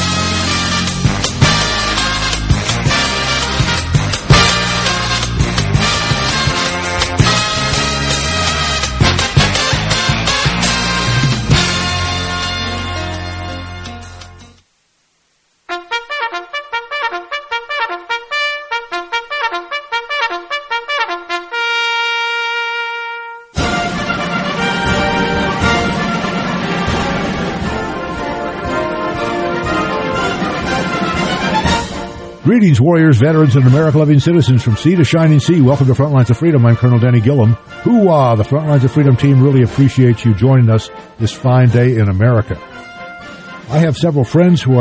Greetings, warriors, veterans, and America-loving citizens from sea to shining sea. Welcome to Frontlines of Freedom. I'm Colonel Danny Gillum. Hoo-ah! The Frontlines of Freedom team really appreciates you joining us this fine day in America. I have several friends who are the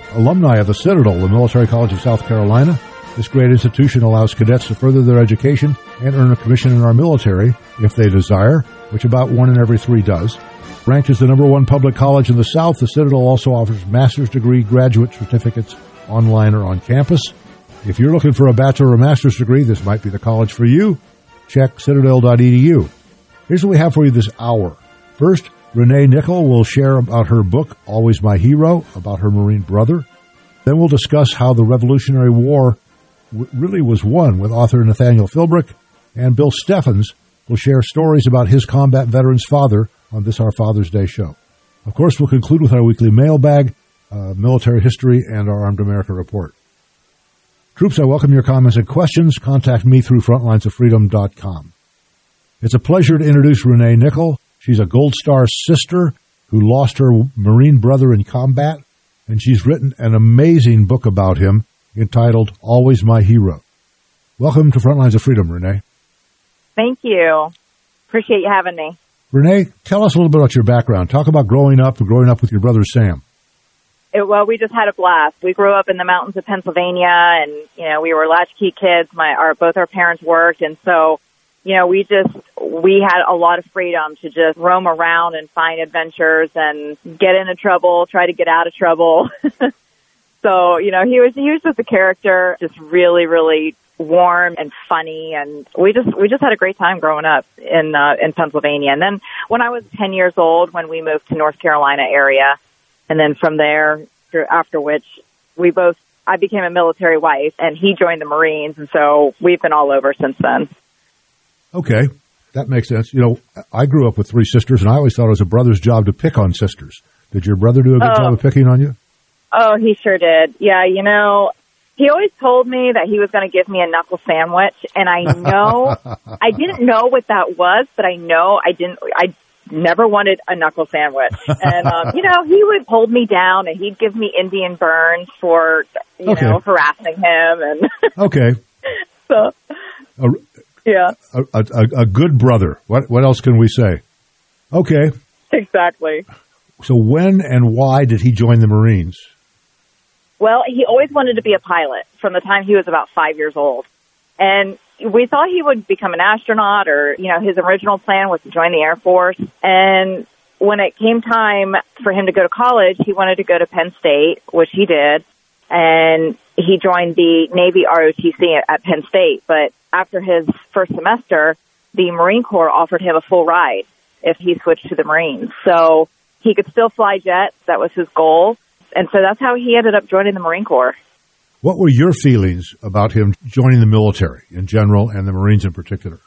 alumni of the Citadel, the Military College of South Carolina. This great institution allows cadets to further their education and earn a commission in our military if they desire, which about 1 in every 3 does. Ranked as the #1 public college in the South, the Citadel also offers master's degree graduate certificates online or on campus. If you're looking for a bachelor or master's degree, this might be the college for you. Check citadel.edu. Here's what we have for you this hour. First, Renee Nickel will share about her book, Always My Hero, about her Marine brother. Then we'll discuss how the Revolutionary War really was won with author Nathaniel Philbrick. And Bill Steffens will share stories about his combat veteran's father on this, our Father's Day show. Of course, we'll conclude with our weekly mailbag, military history, and our Armed America Report. Troops, I welcome your comments and questions. Contact me through frontlinesoffreedom.com. It's a pleasure to introduce Renee Nickel. She's a Gold Star sister who lost her Marine brother in combat, and she's written an amazing book about him entitled Always My Hero. Welcome to Frontlines of Freedom, Renee. Thank you. Appreciate you having me. Renee, tell us a little bit about your background. Talk about growing up with your brother Sam. Well, we just had a blast. We grew up in the mountains of Pennsylvania, and we were latchkey kids. Both our parents worked, and so we had a lot of freedom to just roam around and find adventures and get into trouble, try to get out of trouble. So he was just a character, just really, really warm and funny, and we just had a great time growing up in Pennsylvania. And then when I was 10 years old, when we moved to North Carolina area, and then from there, after which I became a military wife, and he joined the Marines, and so we've been all over since then. Okay, that makes sense. I grew up with 3 sisters, and I always thought it was a brother's job to pick on sisters. Did your brother do a good job of picking on you? Oh, he sure did. Yeah, he always told me that he was going to give me a knuckle sandwich, and I know, I didn't know what that was, but I never wanted a knuckle sandwich. And, he would hold me down, and he'd give me Indian burns for, harassing him. And okay. So, yeah. A good brother. What else can we say? Okay. Exactly. So when and why did he join the Marines? Well, he always wanted to be a pilot from the time he was about 5 years old. And we thought he would become an astronaut, or, his original plan was to join the Air Force. And when it came time for him to go to college, he wanted to go to Penn State, which he did. And he joined the Navy ROTC at Penn State. But after his first semester, the Marine Corps offered him a full ride if he switched to the Marines. So he could still fly jets. That was his goal. And so that's how he ended up joining the Marine Corps. What were your feelings about him joining the military in general and the Marines in particular?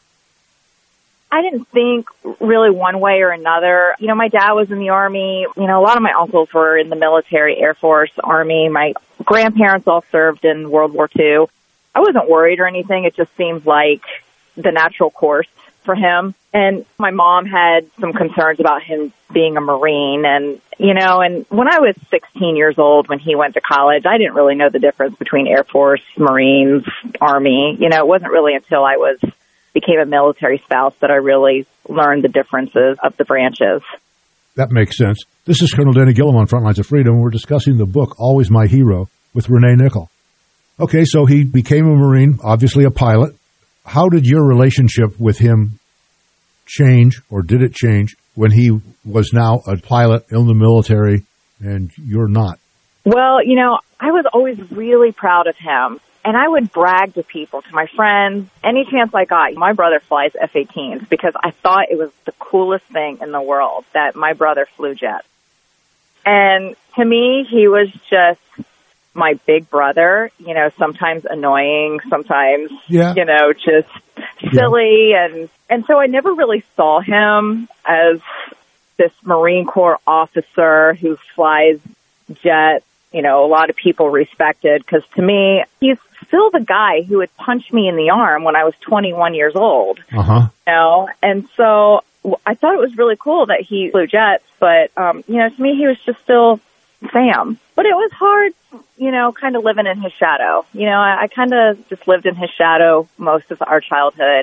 I didn't think really one way or another. My dad was in the Army. A lot of my uncles were in the military, Air Force, Army. My grandparents all served in World War II. I wasn't worried or anything. It just seemed like the natural course for him. And my mom had some concerns about him being a Marine. And when I was 16 years old, when he went to college, I didn't really know the difference between Air Force, Marines, Army. It wasn't really until I became a military spouse that I really learned the differences of the branches. That makes sense. This is Colonel Danny Gillum on Frontlines of Freedom. We're discussing the book, Always My Hero, with Renee Nickel. Okay, so he became a Marine, obviously a pilot. How did your relationship with him change, or did it change, when he was now a pilot in the military and you're not? Well, I was always really proud of him. And I would brag to people, to my friends, any chance I got. My brother flies F-18s because I thought it was the coolest thing in the world that my brother flew jets. And to me, he was just my big brother, sometimes annoying, sometimes, just silly. Yeah. And so I never really saw him as this Marine Corps officer who flies jets, a lot of people respected, because to me, he's still the guy who would punch me in the arm when I was 21 years old. Uh-huh. And so I thought it was really cool that he flew jets, but, to me, he was just still Sam. But it was hard, kind of living in his shadow. I kind of just lived in his shadow most of our childhood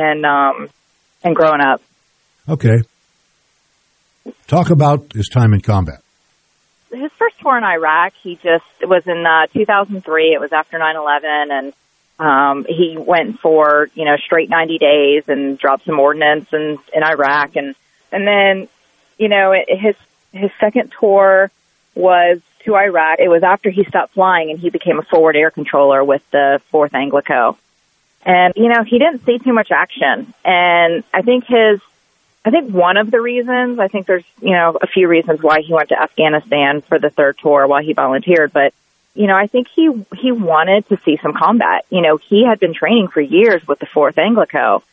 and growing up. Okay. Talk about his time in combat. his first tour in Iraq, it was in 2003. It was after 9/11, and he went for straight 90 days and dropped some ordnance in Iraq, and then his second tour was to Iraq. It was after he stopped flying and he became a forward air controller with the 4th Anglico. And, he didn't see too much action. And I think one of the reasons, I think there's, a few reasons why he went to Afghanistan for the third tour while he volunteered. But, I think he wanted to see some combat. He had been training for years with the 4th Anglico.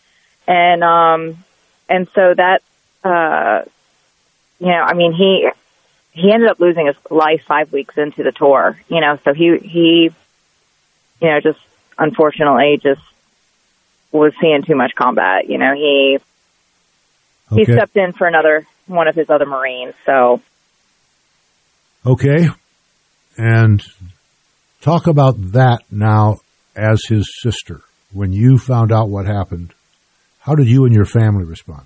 And so that, he ended up losing his life 5 weeks into the tour, so he just unfortunately just was seeing too much combat. He stepped in for one of his other Marines. So. Okay. And talk about that now as his sister. When you found out what happened, how did you and your family respond?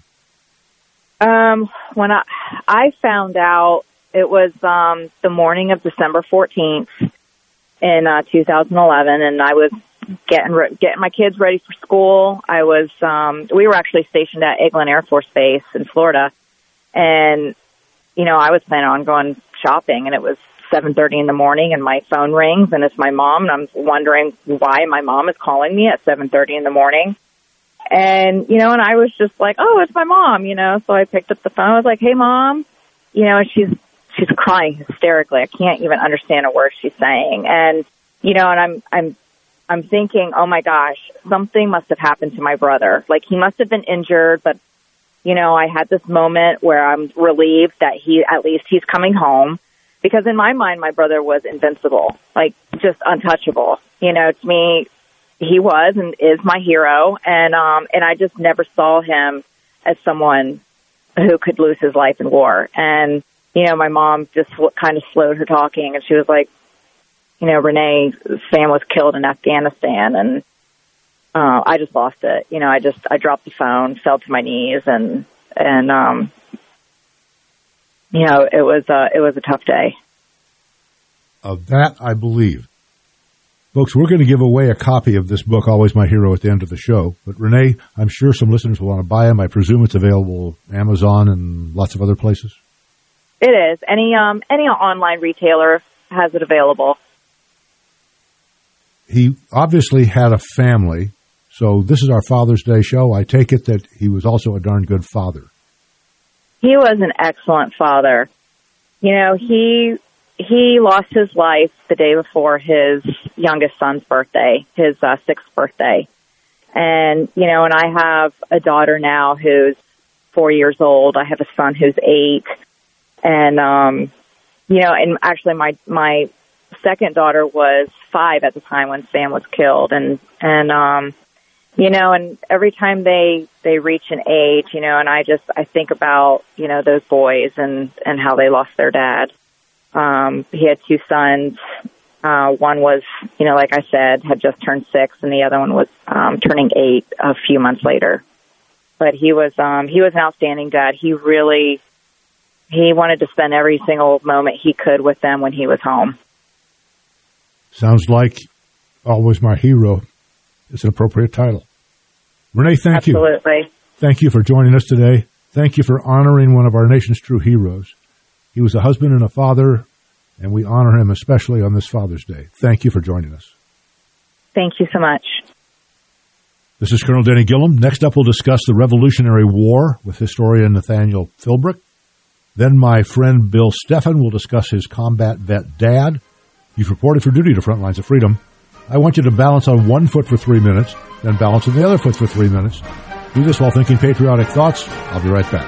When I found out, it was the morning of December 14th in 2011, and I was getting my kids ready for school. We were actually stationed at Eglin Air Force Base in Florida, and I was planning on going shopping, and it was 7:30 in the morning, and my phone rings, and it's my mom, and I'm wondering why my mom is calling me at 7:30 in the morning. And, and I was just like, oh, it's my mom, so I picked up the phone. I was like, hey, Mom, and she's crying hysterically. I can't even understand a word she's saying. And, and I'm thinking, oh my gosh, something must have happened to my brother. Like, he must have been injured, but, I had this moment where I'm relieved that he's coming home, because in my mind, my brother was invincible, like just untouchable. To me, he was and is my hero. And I just never saw him as someone who could lose his life in war. And, my mom just kind of slowed her talking, and she was like, Renee, Sam was killed in Afghanistan. And I just lost it. I dropped the phone, fell to my knees, and it was a tough day. Of that, I believe. Folks, we're going to give away a copy of this book, Always My Hero, at the end of the show. But Renee, I'm sure some listeners will want to buy them. I presume it's available Amazon and lots of other places. It is. Any online retailer has it available. He obviously had a family, so this is our Father's Day show. I take it that he was also a darn good father. He was an excellent father. He lost his life the day before his youngest son's birthday, his 6th birthday. And, and I have a daughter now who's 4 years old. I have a son who's 8. And, and actually my second daughter was 5 at the time when Sam was killed. And every time they reach an age, and I think about, those boys and how they lost their dad. He had 2 sons. One was, like I said, had just turned 6, and the other one was turning 8 a few months later. But he was an outstanding dad. He wanted to spend every single moment he could with them when he was home. Sounds like Always My Hero is an appropriate title. Renee, thank you. Absolutely. Thank you for joining us today. Thank you for honoring one of our nation's true heroes. He was a husband and a father, and we honor him especially on this Father's Day. Thank you for joining us. Thank you so much. This is Colonel Denny Gillum. Next up, we'll discuss the Revolutionary War with historian Nathaniel Philbrick. Then my friend Bill Steffen will discuss his combat vet dad. You've reported for duty to Front Lines of Freedom. I want you to balance on one foot for 3 minutes, then balance on the other foot for 3 minutes. Do this while thinking patriotic thoughts. I'll be right back.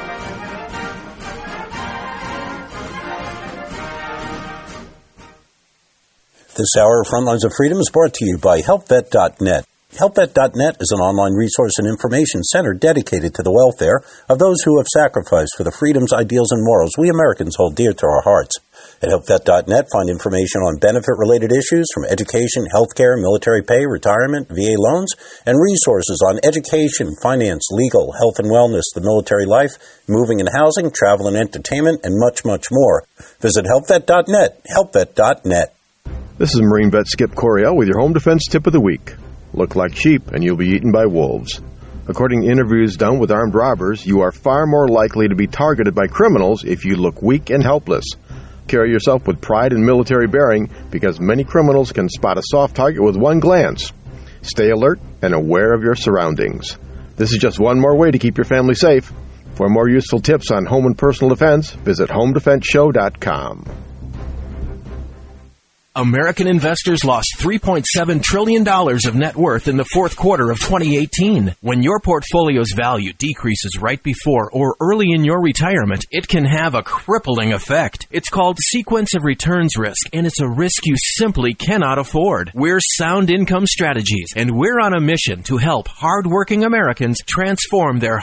This hour of Front Lines of Freedom is brought to you by HelpVet.net. HelpVet.net is an online resource and information center dedicated to the welfare of those who have sacrificed for the freedoms, ideals, and morals we Americans hold dear to our hearts. At HelpVet.net, find information on benefit-related issues from education, healthcare, military pay, retirement, VA loans, and resources on education, finance, legal, health and wellness, the military life, moving and housing, travel and entertainment, and much, much more. Visit HelpVet.net, HelpVet.net. This is Marine vet Skip Coryell with your Home Defense Tip of the Week. Look like sheep and you'll be eaten by wolves. According to interviews done with armed robbers, you are far more likely to be targeted by criminals if you look weak and helpless. Carry yourself with pride and military bearing because many criminals can spot a soft target with one glance. Stay alert and aware of your surroundings. This is just one more way to keep your family safe. For more useful tips on home and personal defense, visit HomeDefenseShow.com. American investors lost $3.7 trillion of net worth in the fourth quarter of 2018. When your portfolio's value decreases right before or early in your retirement, it can have a crippling effect. It's called sequence of returns risk, and it's a risk you simply cannot afford. We're Sound Income Strategies, and we're on a mission to help hardworking Americans transform their